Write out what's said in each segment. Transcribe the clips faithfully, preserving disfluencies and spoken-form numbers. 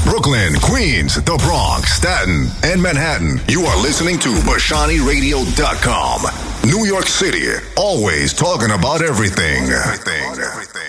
Brooklyn, Queens, the Bronx, Staten, and Manhattan. You are listening to Bashani Radio dot com. New York City, always talking about everything. Everything, everything.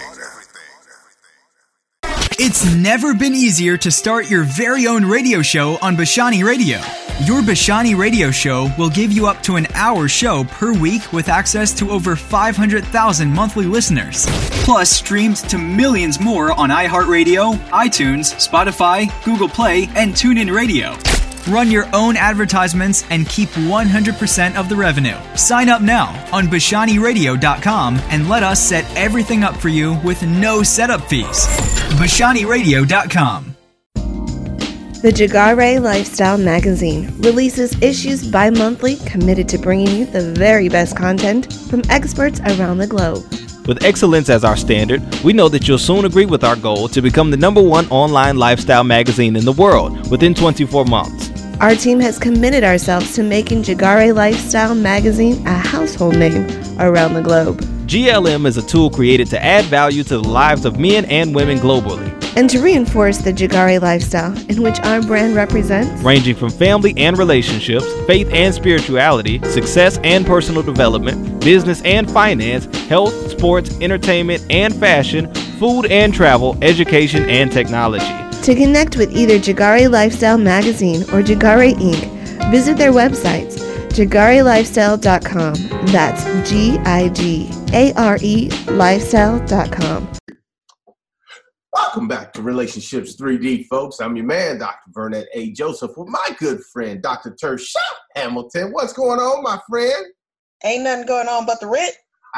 It's never been easier to start your very own radio show on Bashani Radio. Your Bashani Radio Show will give you up to an hour show per week with access to over five hundred thousand monthly listeners. Plus, streamed to millions more on iHeartRadio, iTunes, Spotify, Google Play, and TuneIn Radio. Run your own advertisements and keep one hundred percent of the revenue. Sign up now on Bashani Radio dot com and let us set everything up for you with no setup fees. Bashani Radio dot com. The Jagare Lifestyle Magazine releases issues bi-monthly committed to bringing you the very best content from experts around the globe. With excellence as our standard, we know that you'll soon agree with our goal to become the number one online lifestyle magazine in the world within twenty-four months. Our team has committed ourselves to making Jagare Lifestyle Magazine a household name around the globe. G L M is a tool created to add value to the lives of men and women globally, and to reinforce the Jagare lifestyle in which our brand represents, ranging from family and relationships, faith and spirituality, success and personal development, business and finance, health, sports, entertainment and fashion, food and travel, education and technology. To connect with either Jagare Lifestyle Magazine or Jagare Incorporated, visit their websites, Jagare Lifestyle dot com. That's G I G A R E Lifestyle dot com. Welcome back to Relationships three D, folks. I'm your man, Doctor Vernon A. Joseph, with my good friend, Doctor Tersha Hamilton. What's going on, my friend? Ain't nothing going on but the rent.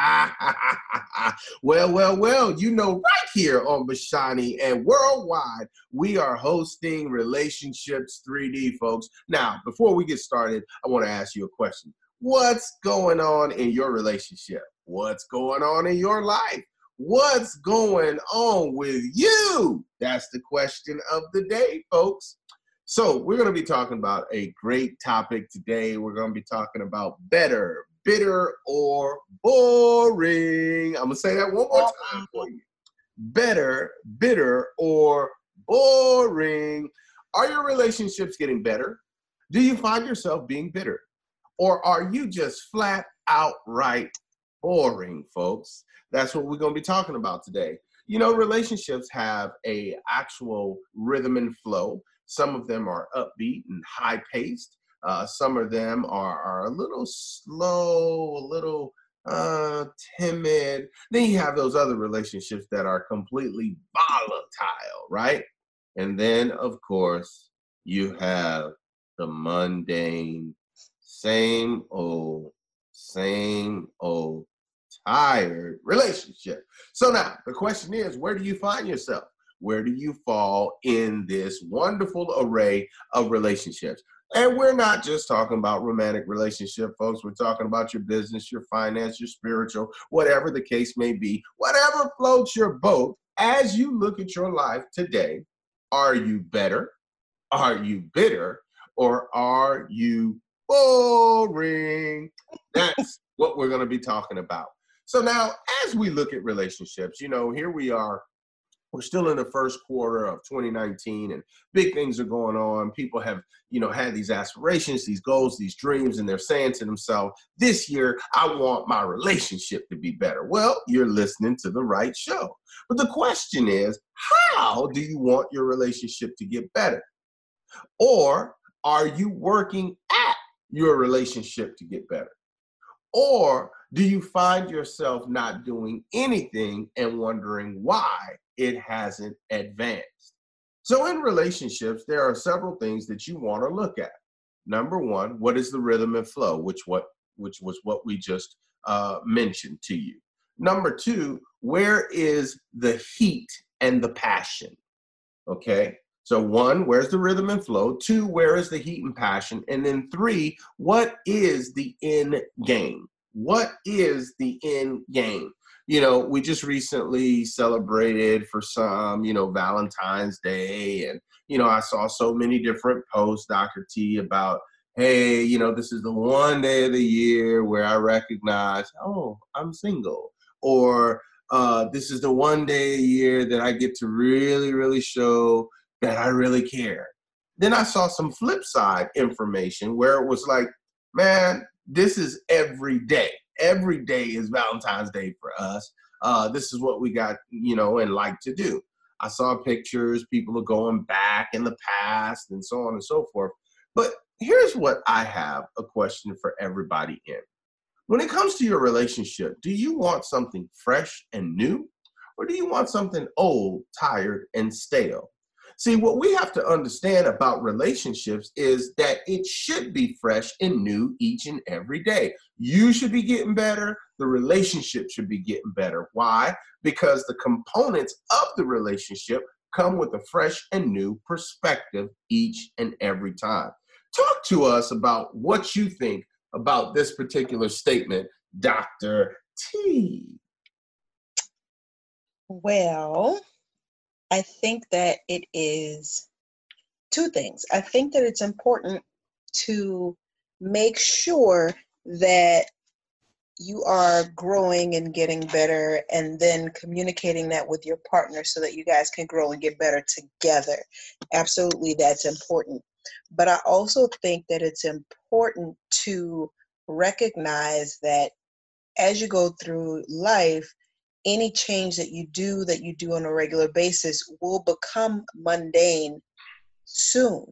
well, well, well, you know, right here on Bashani and worldwide, we are hosting Relationships three D, folks. Now, before we get started, I want to ask you a question. What's going on in your relationship? What's going on in your life? What's going on with you? That's the question of the day, folks. So we're going to be talking about a great topic today. We're going to be talking about better, bitter, or boring. I'm going to say that one more time for you. Better, bitter, or boring. Are your relationships getting better? Do you find yourself being bitter? Or are you just flat outright boring, folks? That's what we're going to be talking about today. You know, relationships have a actual rhythm and flow. Some of them are upbeat and high-paced. Uh, some of them are, are a little slow, a little uh, timid. Then you have those other relationships that are completely volatile, right? And then, of course, you have the mundane, same old, same old, tired relationship. So now the question is, where do you find yourself? Where do you fall in this wonderful array of relationships? And we're not just talking about romantic relationship, folks. We're talking about your business, your finance, your spiritual, whatever the case may be. Whatever floats your boat as you look at your life today. Are you better? Are you bitter? Or are you boring? That's what we're going to be talking about. So now, as we look at relationships, you know, here we are. We're still in the first quarter of twenty nineteen, and big things are going on. People have, you know, had these aspirations, these goals, these dreams, and they're saying to themselves, this year, I want my relationship to be better. Well, you're listening to the right show. But the question is, how do you want your relationship to get better? Or are you working at your relationship to get better? Or do you find yourself not doing anything and wondering why it hasn't advanced? So in relationships, there are several things that you want to look at. Number one, what is the rhythm and flow, which what which was what we just uh, mentioned to you. Number two, where is the heat and the passion? Okay. So one, where's the rhythm and flow? Two, where is the heat and passion? And then three, what is the end game? What is the end game? You know, we just recently celebrated for some, you know, Valentine's Day. And, you know, I saw so many different posts, Doctor T, about, hey, you know, this is the one day of the year where I recognize, oh, I'm single. Or uh, this is the one day a year that I get to really, really show that I really care. Then I saw some flip side information where it was like, man, this is every day. Every day is Valentine's Day for us. Uh, this is what we got, you know, and like to do. I saw pictures, people are going back in the past and so on and so forth. But here's what I have a question for everybody in. When it comes to your relationship, do you want something fresh and new? Or do you want something old, tired, and stale? See, what we have to understand about relationships is that it should be fresh and new each and every day. You should be getting better. The relationship should be getting better. Why? Because the components of the relationship come with a fresh and new perspective each and every time. Talk to us about what you think about this particular statement, Doctor T. Well, I think that it is two things. I think that it's important to make sure that you are growing and getting better, and then communicating that with your partner so that you guys can grow and get better together. Absolutely, that's important. But I also think that it's important to recognize that as you go through life, any change that you do that you do on a regular basis will become mundane soon.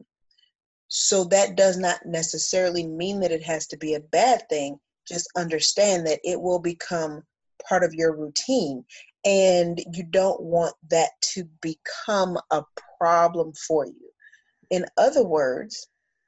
So that does not necessarily mean that it has to be a bad thing. Just understand that it will become part of your routine, and you don't want that to become a problem for you. In other words,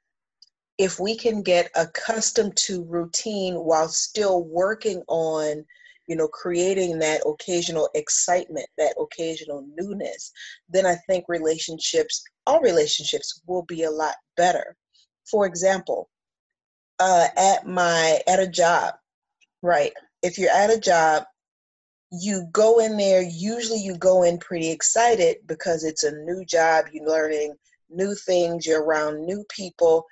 if we can get accustomed to routine while still working on, you know, creating that occasional excitement, that occasional newness, then I think relationships, all relationships will be a lot better. For example, uh, at my, at a job, right? If you're at a job, you go in there, usually you go in pretty excited because it's a new job, you're learning new things, you're around new people,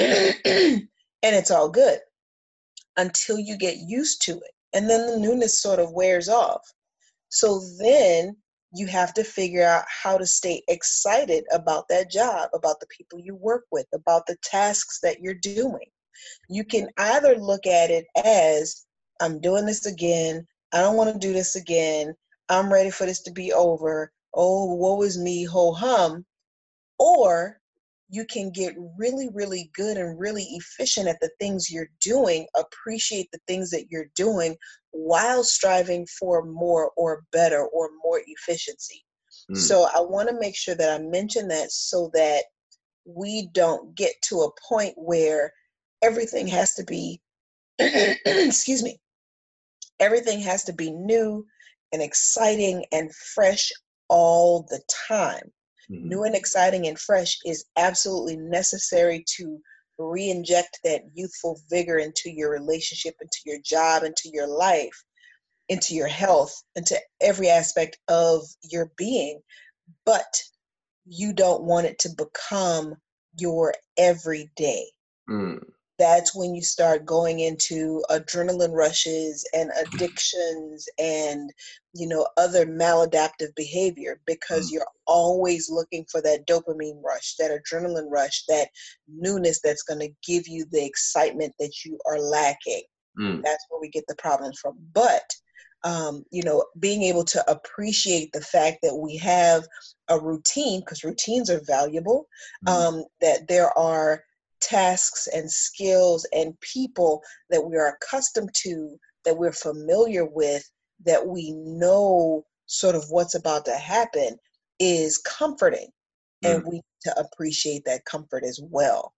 and it's all good until you get used to it. And then the newness sort of wears off. So then you have to figure out how to stay excited about that job, about the people you work with, about the tasks that you're doing. You can either look at it as, I'm doing this again, I don't want to do this again, I'm ready for this to be over, oh, woe is me, ho hum. Or you can get really, really good and really efficient at the things you're doing, appreciate the things that you're doing while striving for more or better or more efficiency. Mm. So I want to make sure that I mention that so that we don't get to a point where everything has to be, excuse me, everything has to be new and exciting and fresh all the time. Mm-hmm. New and exciting and fresh is absolutely necessary to re-inject that youthful vigor into your relationship, into your job, into your life, into your health, into every aspect of your being. But you don't want it to become your everyday. Mm. That's when you start going into adrenaline rushes and addictions and, you know, other maladaptive behavior, because mm. you're always looking for that dopamine rush, that adrenaline rush, that newness that's going to give you the excitement that you are lacking. Mm. That's where we get the problems from. But, um, you know, being able to appreciate the fact that we have a routine, because routines are valuable, mm. um, that there are tasks and skills and people that we are accustomed to, that we're familiar with, that we know sort of what's about to happen, is comforting. Mm. And we need to appreciate that comfort as well.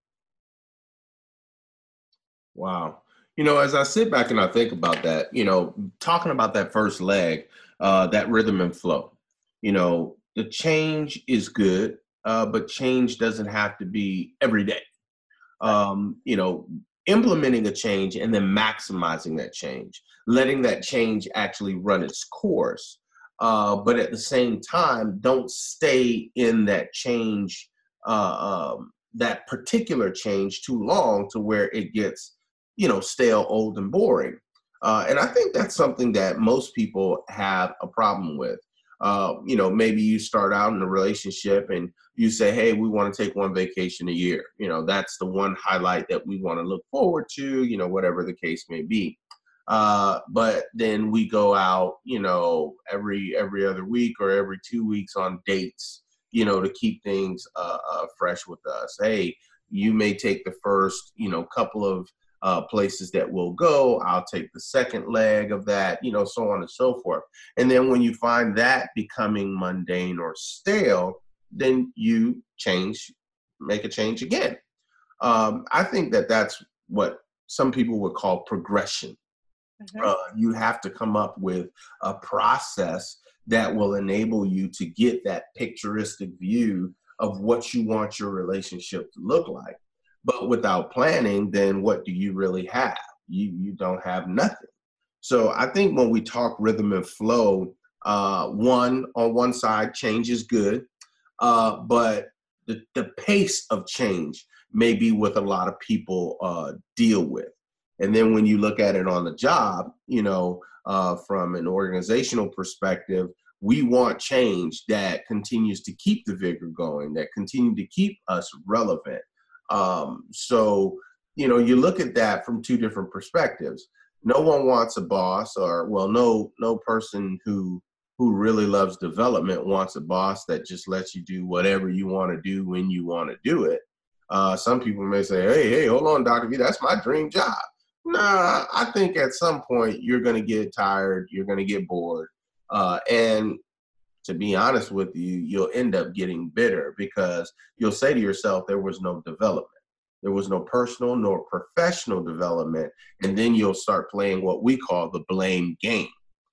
Wow. You know, as I sit back and I think about that, you know, talking about that first leg, uh, that rhythm and flow, you know, the change is good, uh, but change doesn't have to be every day. Um, you know, implementing a change and then maximizing that change, letting that change actually run its course. Uh, but at the same time, don't stay in that change, uh, um, that particular change too long to where it gets, you know, stale, old, and boring. Uh, and I think that's something that most people have a problem with. Uh, you know, maybe you start out in a relationship and you say, hey, we want to take one vacation a year. You know, that's the one highlight that we want to look forward to, you know, whatever the case may be. Uh, but then we go out, you know, every every other week or every two weeks on dates, you know, to keep things uh, uh, fresh with us. Hey, you may take the first, you know, couple of uh, places that we'll go. I'll take the second leg of that, you know, so on and so forth. And then when you find that becoming mundane or stale, then you change, make a change again. Um, I think that that's what some people would call progression. Mm-hmm. Uh, you have to come up with a process that will enable you to get that picturesque view of what you want your relationship to look like. But without planning, then what do you really have? You you don't have nothing. So I think when we talk rhythm and flow, uh, one, on one side, change is good, uh, but the, the pace of change may be what a lot of people uh, deal with. And then when you look at it on the job, you know, uh, from an organizational perspective, we want change that continues to keep the vigor going, that continue to keep us relevant. Um, so, you know, you look at that from two different perspectives. No one wants a boss, or, well, no, no person who who really loves development wants a boss that just lets you do whatever you want to do when you want to do it. Uh, some people may say, hey, hey, hold on, Doctor V, that's my dream job. Nah, I think at some point you're going to get tired, you're going to get bored. Uh, and to be honest with you, you'll end up getting bitter because you'll say to yourself, there was no development. There was no personal nor professional development. And then you'll start playing what we call the blame game.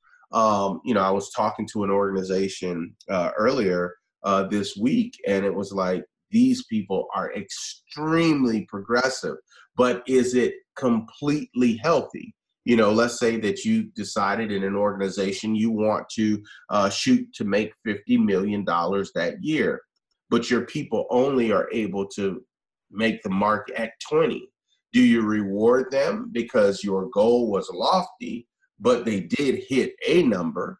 Um, you know, I was talking to an organization uh, earlier uh, this week, and it was like, these people are extremely progressive, but is it completely healthy? You know, let's say that you decided in an organization you want to uh, shoot to make fifty million dollars that year, but your people only are able to make the mark at twenty. Do you reward them because your goal was lofty, but they did hit a number?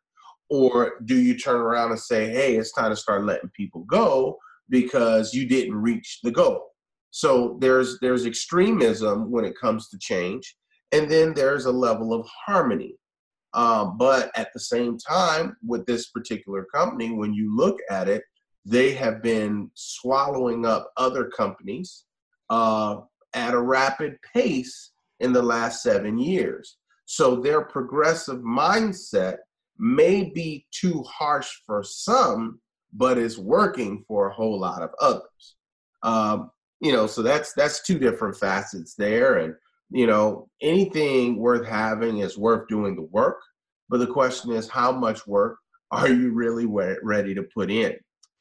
Or do you turn around and say, hey, it's time to start letting people go because you didn't reach the goal? So there's there's extremism when it comes to change. And then there's a level of harmony. Um, but at the same time, with this particular company, when you look at it, they have been swallowing up other companies uh, at a rapid pace in the last seven years. So their progressive mindset may be too harsh for some, but is working for a whole lot of others. Um, you know, so that's that's two different facets there. And you know, anything worth having is worth doing the work. But the question is, how much work are you really ready to put in?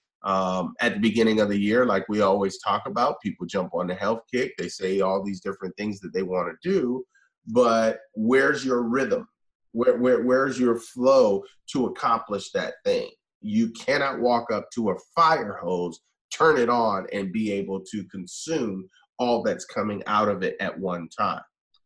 Um, at the beginning of the year, like we always talk about, people jump on the health kick. They say all these different things that they want to do. But where's your rhythm? Where, where, where's your flow to accomplish that thing? You cannot walk up to a fire hose, turn it on, and be able to consume all that's coming out of it at one time.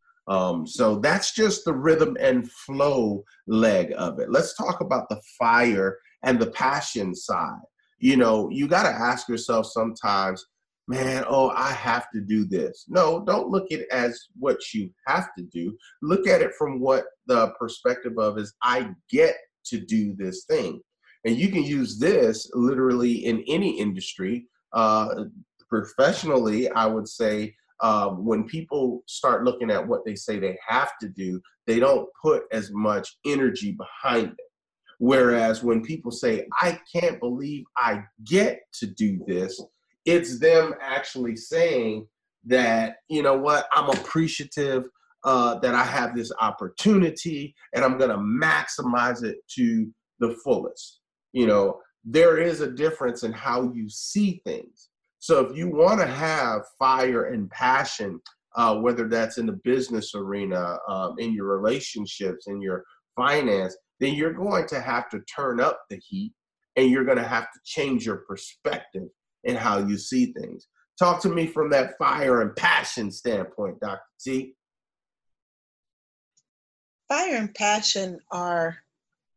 Um, so that's just the rhythm and flow leg of it. Let's talk about the fire and the passion side. You know, you got to ask yourself sometimes, man, oh, I have to do this. No, don't look at it as what you have to do. Look at it from what the perspective of is, I get to do this thing. And you can use this literally in any industry. Uh, professionally, I would say uh, when people start looking at what they say they have to do, they don't put as much energy behind it. Whereas when people say, I can't believe I get to do this, it's them actually saying that, you know what, I'm appreciative uh, that I have this opportunity and I'm going to maximize it to the fullest. You know, there is a difference in how you see things. So if you want to have fire and passion, uh, whether that's in the business arena, um, in your relationships, in your finance, then you're going to have to turn up the heat and you're going to have to change your perspective in how you see things. Talk to me from that fire and passion standpoint, Doctor T. Fire and passion are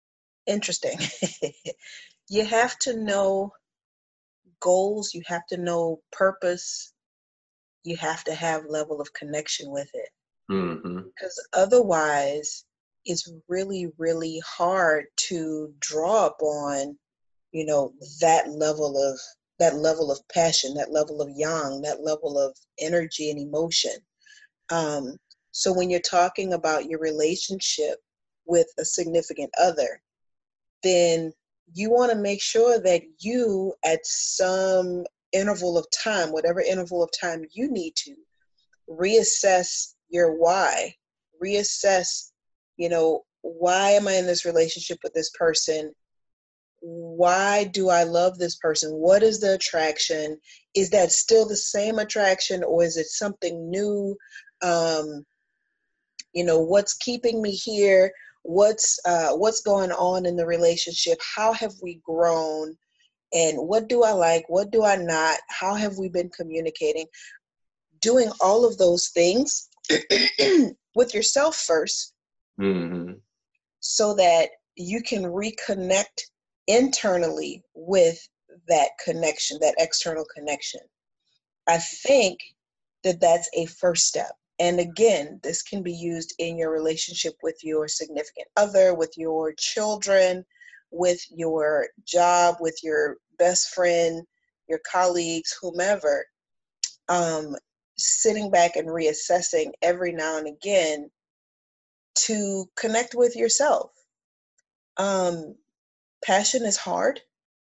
interesting. You have to know goals, you have to know purpose, you have to have level of connection with it. Mm-hmm. Because otherwise, it's really, really hard to draw upon, you know, that level of that level of passion, that level of yang, that level of energy and emotion. Um, so when you're talking about your relationship with a significant other, then you want to make sure that you, at some interval of time, whatever interval of time you need to, reassess your why, reassess, you know, why am I in this relationship with this person? Why do I love this person? What is the attraction? Is that still the same attraction, or is it something new? Um, you know, what's keeping me here? What's uh, what's going on in the relationship? How have we grown? And what do I like? What do I not? How have we been communicating? Doing all of those things with yourself first, Mm-hmm. so that you can reconnect internally with that connection, that external connection. I think that that's a first step. And again, this can be used in your relationship with your significant other, with your children, with your job, with your best friend, your colleagues, whomever. Um, sitting back and reassessing every now and again to connect with yourself. Um, passion is hard.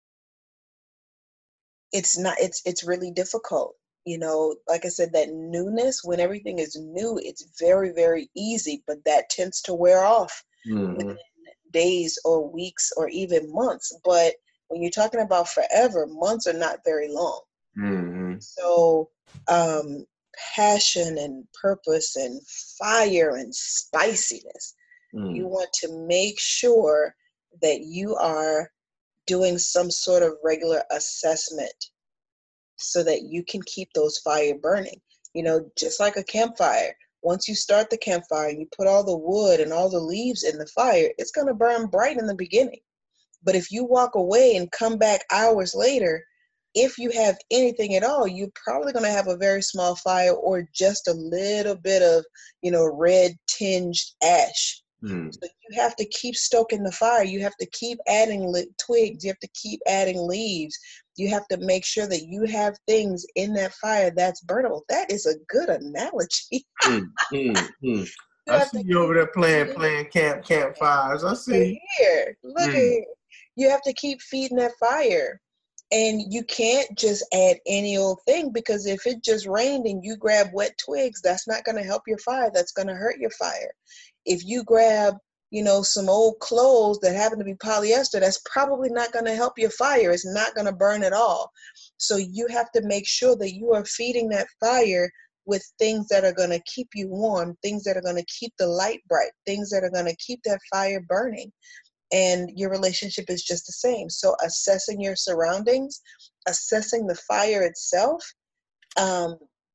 It's not, it's, it's really difficult. You know, like I said, that newness, when everything is new, it's very, very easy, but that tends to wear off Mm-hmm. within days or weeks or even months. But when you're talking about forever, months are not very long. Mm-hmm. So, um, passion and purpose and fire and spiciness. Mm-hmm. You want to make sure that you are doing some sort of regular assessment so that you can keep those fire burning. You know, just like a campfire. Once you start the campfire and you put all the wood and all the leaves in the fire, it's going to burn bright in the beginning. But if you walk away and come back hours later, if you have anything at all, you're probably going to have a very small fire or just a little bit of, you know, red tinged ash. Mm. So you have to keep stoking the fire. You have to keep adding li- twigs. You have to keep adding leaves. You have to make sure that you have things in that fire that's burnable. That is a good analogy. Mm, mm, mm. You I have see to you over there playing keep- playing camp campfires. I Look see. here. Look Mm. at here. You have to keep feeding that fire. And you can't just add any old thing, because if it just rained and you grab wet twigs, that's not going to help your fire. That's going to hurt your fire. If you grab, you know, some old clothes that happen to be polyester, that's probably not going to help your fire. It's not going to burn at all. So you have to make sure that you are feeding that fire with things that are going to keep you warm, things that are going to keep the light bright, things that are going to keep that fire burning. And your relationship is just the same. So assessing your surroundings, assessing the fire itself, um,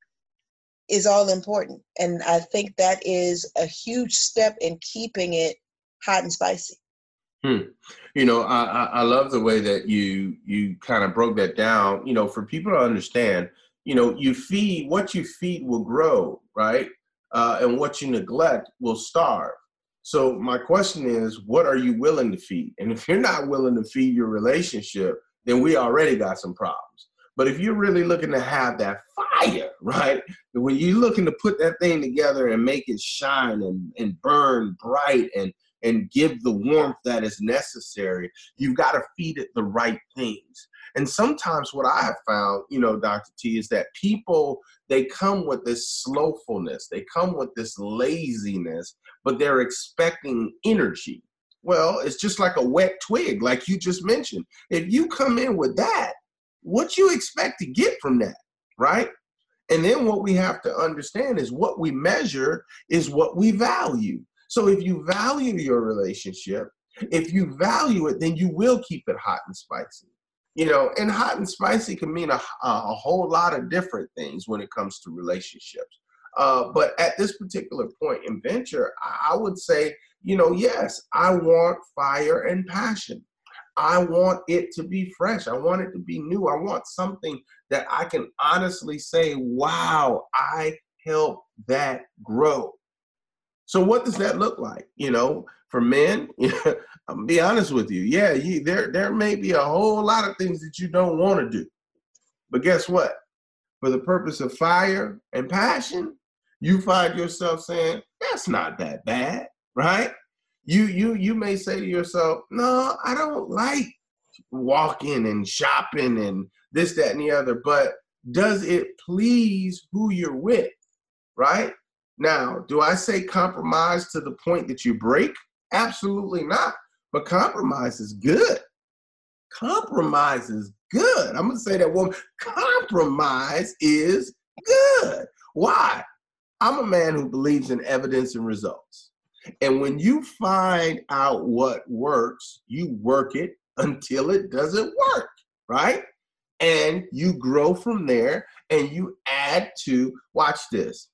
is all important. And I think that is a huge step in keeping it hot and spicy. Hmm. You know, I, I, I love the way that you you kind of broke that down. You know, for people to understand, you know, you feed, what you feed will grow, right? Uh, and what you neglect will starve. So my question is, what are you willing to feed? And if you're not willing to feed your relationship, then we already got some problems. But if you're really looking to have that fire, right? When you're looking to put that thing together and make it shine and, and burn bright and, and give the warmth that is necessary, you've got to feed it the right things. And sometimes what I have found, you know, Doctor T, is that people, they come with this slowfulness, they come with this laziness, but they're expecting energy. Well, it's just like a wet twig, like you just mentioned. If you come in with that, what you expect to get from that, right? And then what we have to understand is what we measure is what we value. So if you value your relationship, if you value it, then you will keep it hot and spicy. You know, and hot and spicy can mean a, a whole lot of different things when it comes to relationships. Uh, but at this particular point in venture, I would say you know, yes, I want fire and passion. I want it to be fresh. I want it to be new. I want something that I can honestly say, wow, I helped that grow. So what does that look like? You know, for men, I'm gonna be honest with you. Yeah, you, there, there may be a whole lot of things that you don't want to do. But guess what? For the purpose of fire and passion, you find yourself saying, that's not that bad, right? You you you may say to yourself, no, I don't like walking and shopping and this, that, and the other, but does it please who you're with, right? Now, do I say compromise to the point that you break? Absolutely not. But compromise is good. Compromise is good. I'm going to say that one. Compromise is good. Why? I'm a man who believes in evidence and results. And when you find out what works, you work it until it doesn't work, right? And you grow from there and you add to, watch this.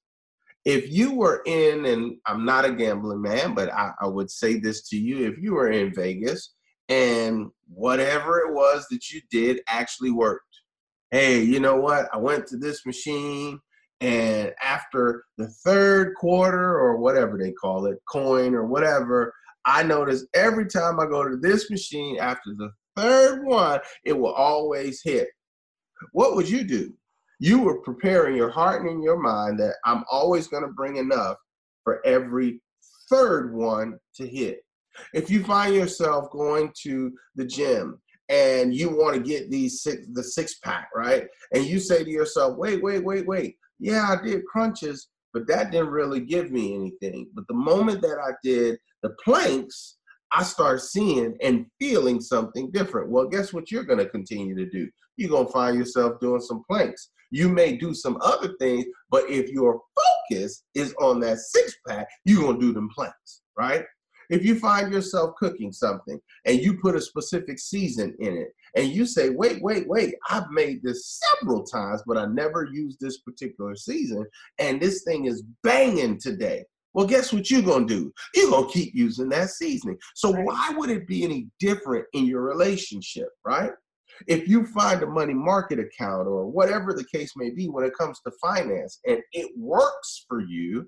If you were in, and I'm not a gambling man, but I, I would say this to you, if you were in Vegas and whatever it was that you did actually worked. Hey, you know what? I went to this machine, and after the third quarter or whatever they call it, coin or whatever, I notice every time I go to this machine after the third one, it will always hit. What would you do? You were preparing your heart and in your mind that I'm always going to bring enough for every third one to hit. If you find yourself going to the gym and you want to get these six, the six pack, right? And you say to yourself, wait, wait, wait, wait. Yeah, I did crunches, but that didn't really give me anything. But the moment that I did the planks, I start seeing and feeling something different. Well, guess what you're going to continue to do? You're going to find yourself doing some planks. You may do some other things, but if your focus is on that six pack, you're going to do them planks, right? If you find yourself cooking something and you put a specific season in it and you say, wait, wait, wait, I've made this several times, but I never used this particular season and this thing is banging today. Well, guess what you're going to do? You're going to keep using that seasoning. So why would it be any different in your relationship, right? If you find a money market account or whatever the case may be when it comes to finance and it works for you,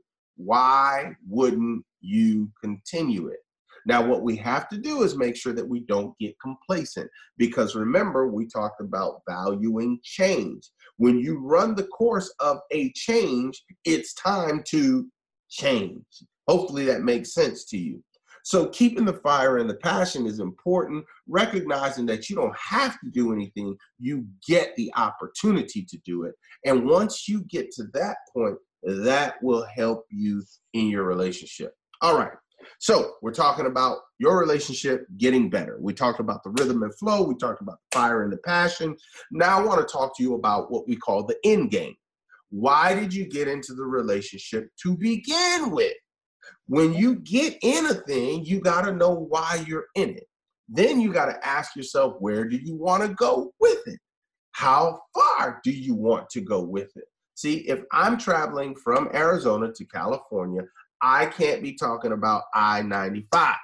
why wouldn't you continue it? Now, what we have to do is make sure that we don't get complacent because remember, we talked about valuing change. When you run the course of a change, it's time to change. Hopefully that makes sense to you. So keeping the fire and the passion is important, recognizing that you don't have to do anything, you get the opportunity to do it. And once you get to that point, that will help you in your relationship. All right. So we're talking about your relationship getting better. We talked about the rhythm and flow. We talked about the fire and the passion. Now I want to talk to you about what we call the end game. Why did you get into the relationship to begin with? When you get in a thing, you got to know why you're in it. Then you got to ask yourself, where do you want to go with it? How far do you want to go with it? See, if I'm traveling from Arizona to California, I can't be talking about I ninety-five.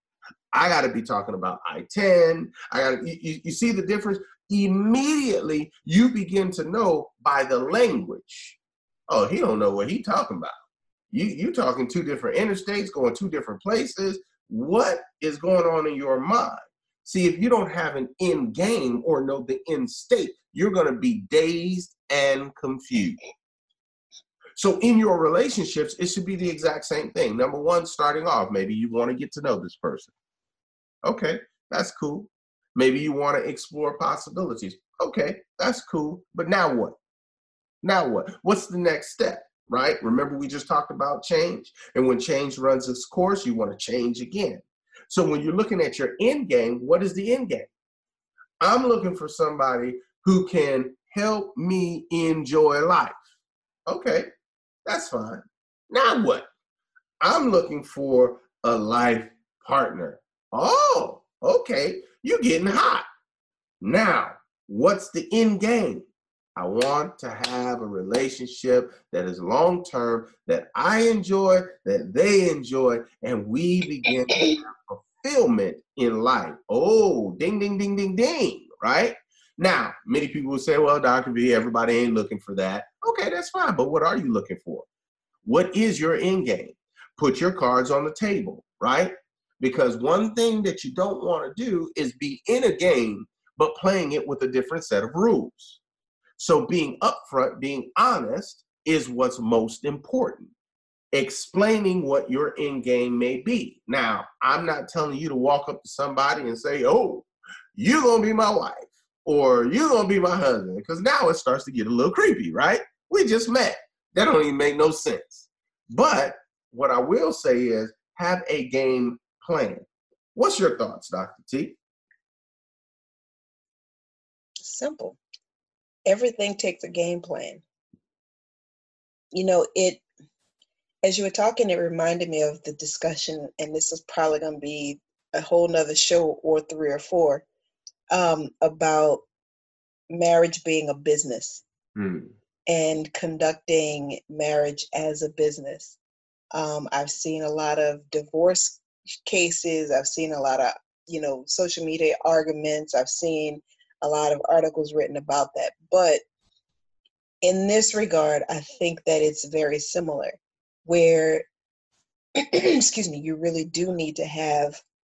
I got to be talking about I ten. I got you, you see the difference? Immediately, you begin to know by the language. Oh, he don't know what he talking about. You you talking two different interstates, going two different places. What is going on in your mind? See, if you don't have an end game or know the end state, you're going to be dazed and confused. So in your relationships, it should be the exact same thing. Number one, starting off, maybe you want to get to know this person. Okay, that's cool. Maybe you want to explore possibilities. Okay, that's cool. But now what? Now what? What's the next step, right? Remember, we just talked about change. And when change runs its course, you want to change again. So when you're looking at your end game, what is the end game? I'm looking for somebody who can help me enjoy life. Okay, that's fine. Now what? I'm looking for a life partner. Oh, okay. You're getting hot. Now, what's the end game? I want to have a relationship that is long-term, that I enjoy, that they enjoy, and we begin to have fulfillment in life. Oh, ding, ding, ding, ding, ding, right? Now, many people will say, well, Doctor V, everybody ain't looking for that. Okay, that's fine, but what are you looking for? What is your end game? Put your cards on the table, right? Because one thing that you don't want to do is be in a game, but playing it with a different set of rules. So being upfront, being honest is what's most important. Explaining what your end game may be. Now, I'm not telling you to walk up to somebody and say, oh, you're going to be my wife or you're going to be my husband, because now it starts to get a little creepy, right? We just met. That don't even make no sense. But what I will say is have a game plan. What's your thoughts, Doctor T? Simple. Everything takes a game plan. You know, it, as you were talking, it reminded me of the discussion, and this is probably going to be a whole nother show or three or four, um, about marriage being a business mm. and conducting marriage as a business. Um, I've seen a lot of divorce cases. I've seen a lot of, you know, social media arguments. I've seen a lot of articles written about that. But in this regard, I think that it's very similar, where, excuse me, you really do need to have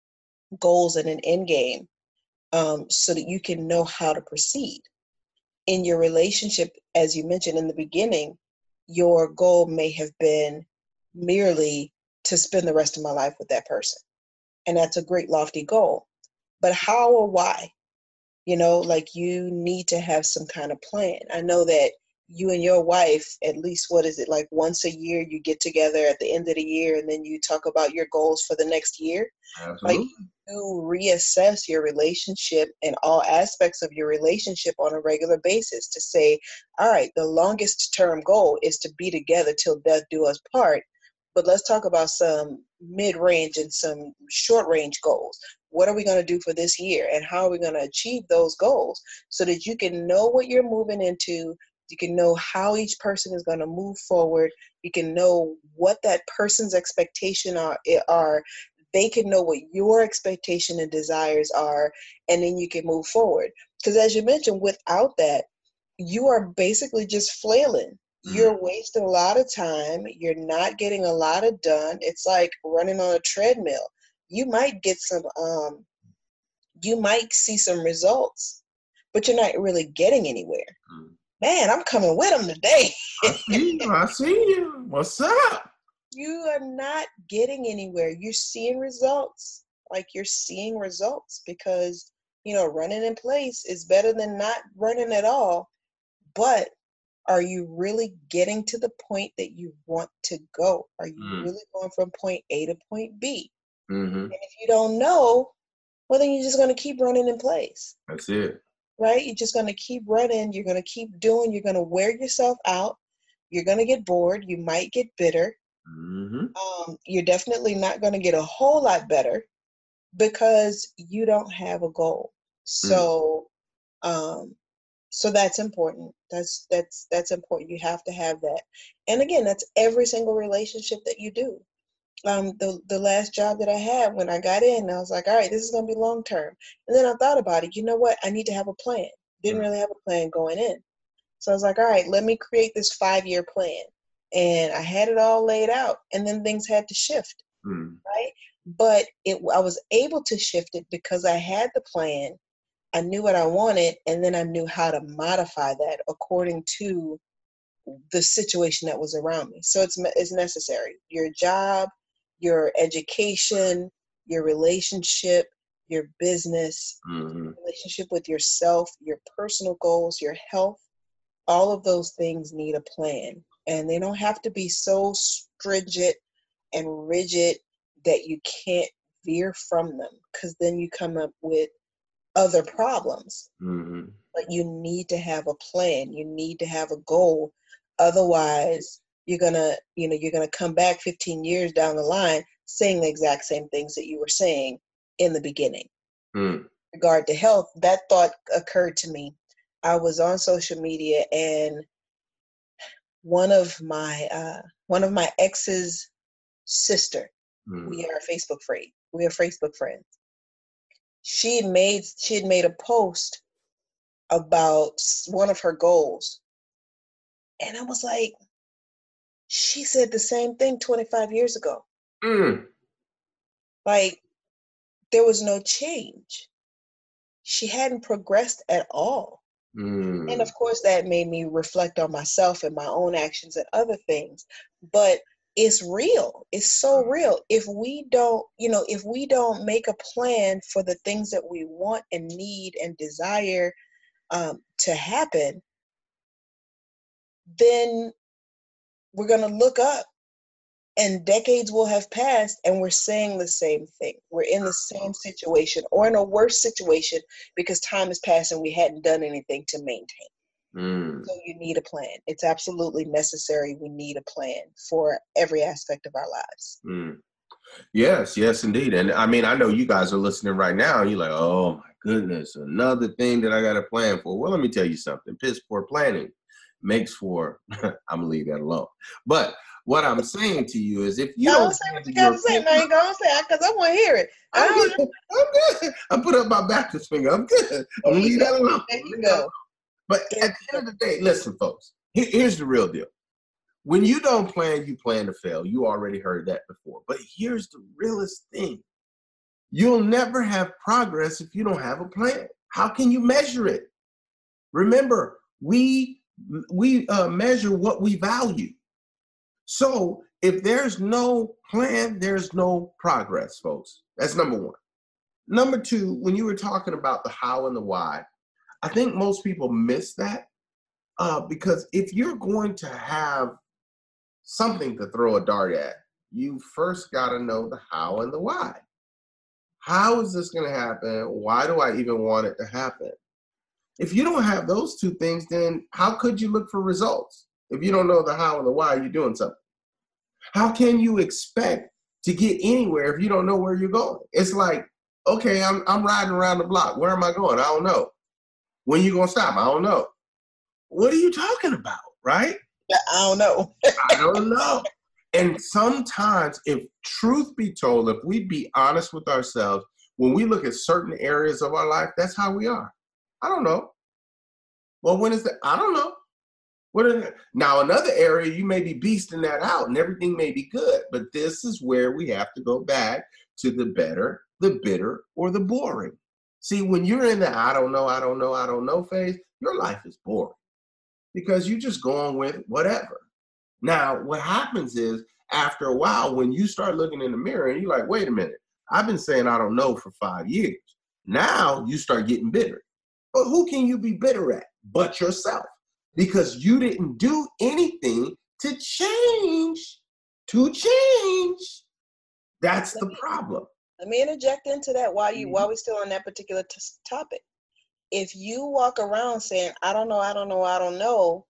goals and an end game um, so that you can know how to proceed. In your relationship, as you mentioned in the beginning, your goal may have been merely to spend the rest of my life with that person. And that's a great lofty goal. But how or why? You know, like you need to have some kind of plan. I know that you and your wife, at least, what is it, like once a year you get together at the end of the year and then you talk about your goals for the next year. Absolutely. Like you reassess your relationship and all aspects of your relationship on a regular basis to say, all right, the longest term goal is to be together till death do us part. But let's talk about some mid-range and some short-range goals. What are we going to do for this year? And how are we going to achieve those goals so that you can know what you're moving into? You can know how each person is going to move forward. You can know what that person's expectation are, are. They can know what your expectation and desires are, and then you can move forward. Because as you mentioned, without that, you are basically just flailing. You're wasting a lot of time. You're not getting a lot of done. It's like running on a treadmill. You might get some, um, you might see some results, but you're not really getting anywhere. Mm. Man, I'm coming with them today. I see you. I see you. What's up? You are not getting anywhere. You're seeing results. Like you're seeing results because, you know, running in place is better than not running at all. But are you really getting to the point that you want to go? Are you mm. really going from point A to point B? Mm-hmm. And if you don't know, well, then you're just going to keep running in place. That's it. Right? You're just going to keep running. You're going to keep doing. You're going to wear yourself out. You're going to get bored. You might get bitter. Mm-hmm. Um, you're definitely not going to get a whole lot better because you don't have a goal. So, mm. um, so that's important. That's that's that's important. You have to have that. And again, that's every single relationship that you do. Um, the the last job that I had, when I got in, I was like, all right, this is going to be long term. And then I thought about it. You know what? I need to have a plan. Didn't really have a plan going in. So I was like, all right, let me create this five-year plan. And I had it all laid out. And then things had to shift, mm. right? But it, I was able to shift it because I had the plan. I knew what I wanted, and then I knew how to modify that according to the situation that was around me. So it's it's necessary. Your job, your education, your relationship, your business, mm-hmm. relationship with yourself, your personal goals, your health, all of those things need a plan. And they don't have to be so stringent and rigid that you can't veer from them, because then you come up with other problems. Mm-hmm. But you need to have a plan. You need to have a goal. Otherwise, you're gonna, you know, you're gonna come back fifteen years down the line saying the exact same things that you were saying in the beginning. Mm. In regard to health, that thought occurred to me. I was on social media, and one of my uh, one of my ex's sister, Mm. we are Facebook friends. We are Facebook friends. She had made she had made a post about one of her goals, and I was like, she said the same thing twenty-five years ago. Mm. Like, there was no change. She hadn't progressed at all. Mm. And of course, that made me reflect on myself and my own actions and other things. But it's real. It's so real. If we don't, you know, if we don't make a plan for the things that we want and need and desire um, to happen, then we're going to look up and decades will have passed and we're saying the same thing. We're in the same situation or in a worse situation because time has passed and we hadn't done anything to maintain. Mm. So you need a plan. It's absolutely necessary. We need a plan for every aspect of our lives. Mm. Yes, yes, indeed. And I mean, I know you guys are listening right now and you're like, oh my goodness, another thing that I got to plan for. Well, let me tell you something. Piss poor planning makes for, I'm going to leave that alone. But what I'm saying to you is if you Don't don't say what you your got to say, man. Go on, say it, because I want to hear it. I I'm don't good. I'm good. I put up my Baptist finger. I'm good. I'm going to leave that alone. There you go. But at the end of the day, listen, folks, here, here's the real deal. When you don't plan, you plan to fail. You already heard that before. But here's the realest thing. You'll never have progress if you don't have a plan. How can you measure it? Remember, we, we uh, measure what we value. So if there's no plan, there's no progress, folks. That's number one. Number two, when you were talking about the how and the why, I think most people miss that uh, because if you're going to have something to throw a dart at, you first got to know the how and the why. How is this going to happen? Why do I even want it to happen? If you don't have those two things, then how could you look for results? If you don't know the how and the why, you're doing something. How can you expect to get anywhere if you don't know where you're going? It's like, okay, I'm I'm riding around the block. Where am I going? I don't know. When you gonna stop? I don't know. What are you talking about, right? I don't know. I don't know. And sometimes, if truth be told, if we be honest with ourselves, when we look at certain areas of our life, that's how we are. I don't know. Well, when is that? I don't know. What are, now, another area, you may be beasting that out and everything may be good, but this is where we have to go back to the better, the bitter, or the boring. See, when you're in the I don't know, I don't know, I don't know phase, your life is boring because you're just going with whatever. Now, what happens is after a while, when you start looking in the mirror and you're like, wait a minute, I've been saying I don't know for five years. Now you start getting bitter. But who can you be bitter at but yourself? Because you didn't do anything to change, to change. That's the problem. Let me interject into that while you while we're still on that particular t- topic. If you walk around saying, I don't know, I don't know, I don't know,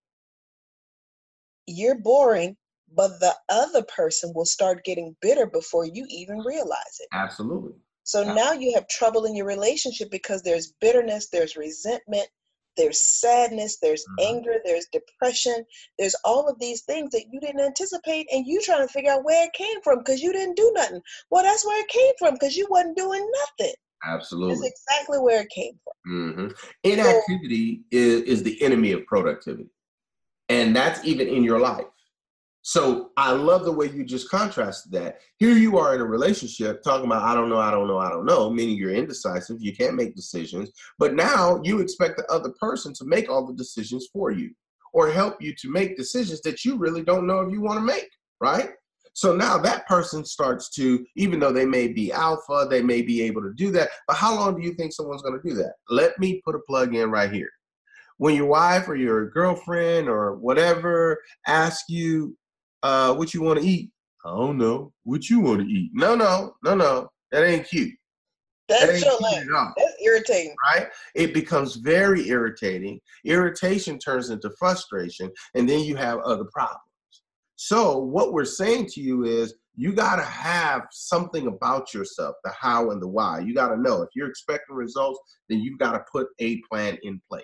you're boring, but the other person will start getting bitter before you even realize it. Absolutely. So Yeah. now you have trouble in your relationship because there's bitterness, there's resentment, there's sadness, there's Mhm. anger, there's depression, there's all of these things that you didn't anticipate, and you trying to figure out where it came from because you didn't do nothing. Well, that's where it came from because you wasn't doing nothing. Absolutely. That's exactly where it came from. Mm-hmm. Inactivity is, is the enemy of productivity. And that's even in your life. So I love the way you just contrasted that. Here you are in a relationship talking about, I don't know, I don't know, I don't know, meaning you're indecisive, you can't make decisions, but now you expect the other person to make all the decisions for you or help you to make decisions that you really don't know if you want to make, right? So now that person starts to, even though they may be alpha, they may be able to do that, but how long do you think someone's going to do that? Let me put a plug in right here. When your wife or your girlfriend or whatever asks you, Uh, what you want to eat? I don't know. What you want to eat? No, no, no, no. That ain't cute. That's That ain't your cute life. at all, That's irritating. right? It becomes very irritating. Irritation turns into frustration, and then you have other problems. So what we're saying to you is you got to have something about yourself, the how and the why. You got to know if you're expecting results, then you've got to put a plan in place.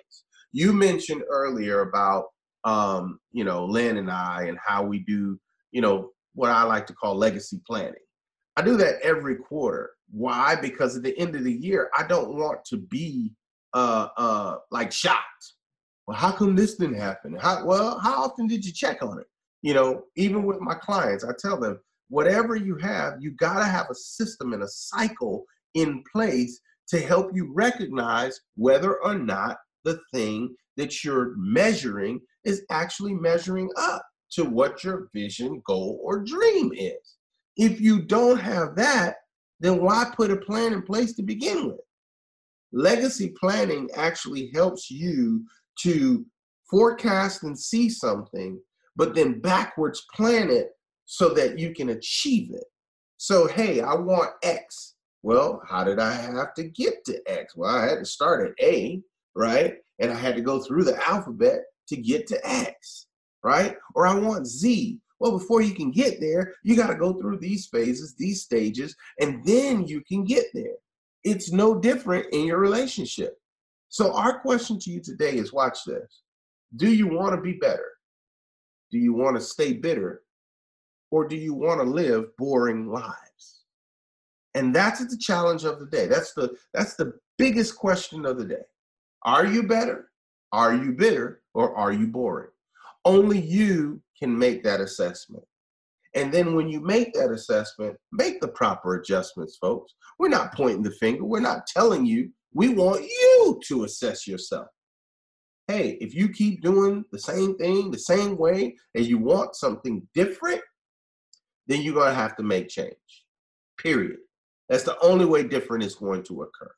You mentioned earlier about, um, you know, Lynn and I and how we do, you know, what I like to call legacy planning. I do that every quarter. Why? Because at the end of the year, I don't want to be uh, uh, like shocked. Well, how come this didn't happen? How, well, how often did you check on it? You know, even with my clients, I tell them, whatever you have, you got to have a system and a cycle in place to help you recognize whether or not the thing that you're measuring is actually measuring up to what your vision, goal, or dream is. If you don't have that, then why put a plan in place to begin with? Legacy planning actually helps you to forecast and see something, but then backwards plan it so that you can achieve it. So, hey, I want X. Well, how did I have to get to X? Well, I had to start at A, right? And I had to go through the alphabet to get to X, right? Or I want Z. Well, before you can get there, you got to go through these phases, these stages, and then you can get there. It's no different in your relationship. So our question to you today is, watch this. Do you want to be better? Do you want to stay bitter? Or do you want to live boring lives? And that's the challenge of the day. That's the, that's the biggest question of the day. Are you better? Are you bitter? Or are you boring? Only you can make that assessment. And then when you make that assessment, make the proper adjustments, folks. We're not pointing the finger. We're not telling you. We want you to assess yourself. Hey, if you keep doing the same thing the same way and you want something different, then you're going to have to make change, period. That's the only way different is going to occur.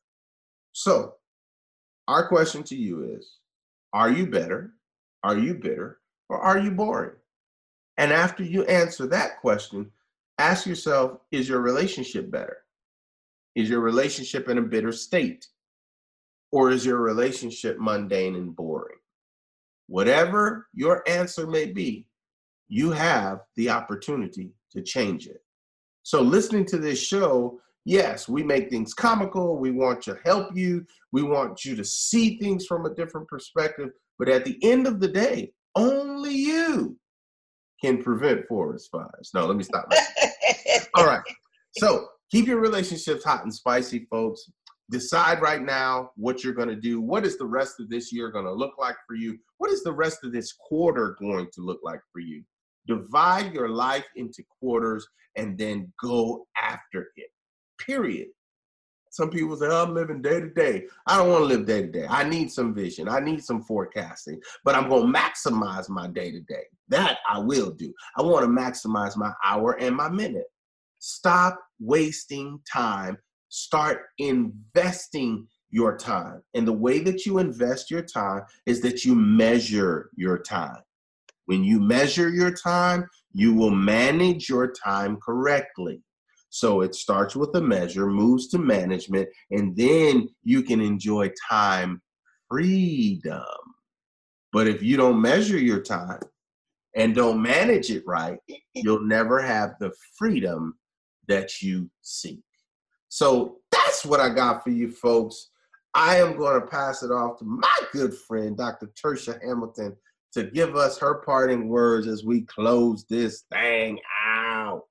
So our question to you is, are you better? Are you bitter? Or are you boring? And after you answer that question, ask yourself, is your relationship better? Is your relationship in a bitter state? Or is your relationship mundane and boring? Whatever your answer may be, you have the opportunity to change it. So listening to this show, yes, we make things comical. We want to help you. We want you to see things from a different perspective. But at the end of the day, only you can prevent forest fires. No, let me stop that. All right. So keep your relationships hot and spicy, folks. Decide right now what you're going to do. What is the rest of this year going to look like for you? What is the rest of this quarter going to look like for you? Divide your life into quarters and then go after it, period. Some people say, oh, I'm living day to day. I don't want to live day to day. I need some vision. I need some forecasting, but I'm going to maximize my day to day. That I will do. I want to maximize my hour and my minute. Stop wasting time. Start investing your time. And the way that you invest your time is that you measure your time. When you measure your time, you will manage your time correctly. So it starts with a measure, moves to management, and then you can enjoy time freedom. But if you don't measure your time and don't manage it right, you'll never have the freedom that you seek. So that's what I got for you, folks. I am going to pass it off to my good friend, Doctor Tertia Hamilton, to give us her parting words as we close this thing out.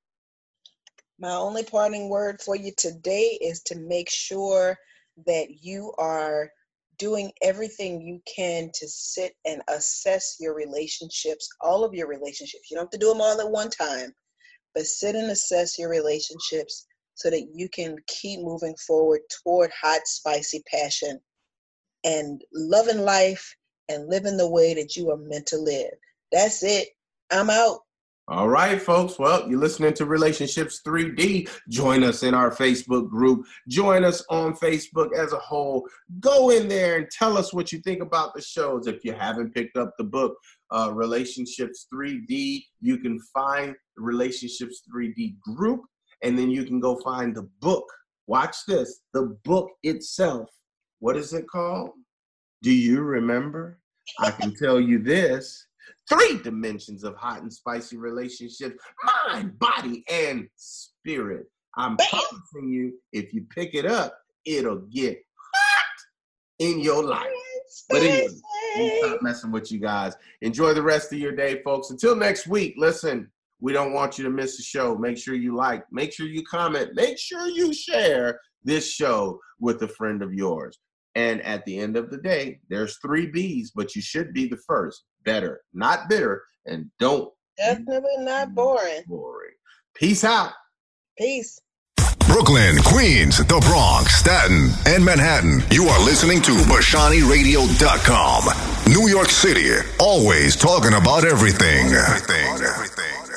My only parting word for you today is to make sure that you are doing everything you can to sit and assess your relationships, all of your relationships. You don't have to do them all at one time, but sit and assess your relationships so that you can keep moving forward toward hot, spicy passion and loving life and living the way that you are meant to live. That's it. I'm out. All right, folks. Well, you're listening to Relationships three D. Join us in our Facebook group. Join us on Facebook as a whole. Go in there and tell us what you think about the shows. If you haven't picked up the book, uh, Relationships three D, you can find the Relationships three D group, and then you can go find the book. Watch this. The book itself. What is it called? Do you remember? I can tell you this. Three dimensions of hot and spicy relationships, mind, body, and spirit. I'm promising you, if you pick it up, it'll get hot in your life. But anyway, we'll stop messing with you guys. Enjoy the rest of your day, folks. Until next week, listen, we don't want you to miss the show. Make sure you like, make sure you comment, make sure you share this show with a friend of yours. And at the end of the day, there's three B's, but you should be the first. Better, not bitter, and don't. Definitely not boring. Boring. Peace out. Peace. Brooklyn, Queens, the Bronx, Staten, and Manhattan. You are listening to Bashani Radio dot com. New York City, always talking about everything. Everything. Everything.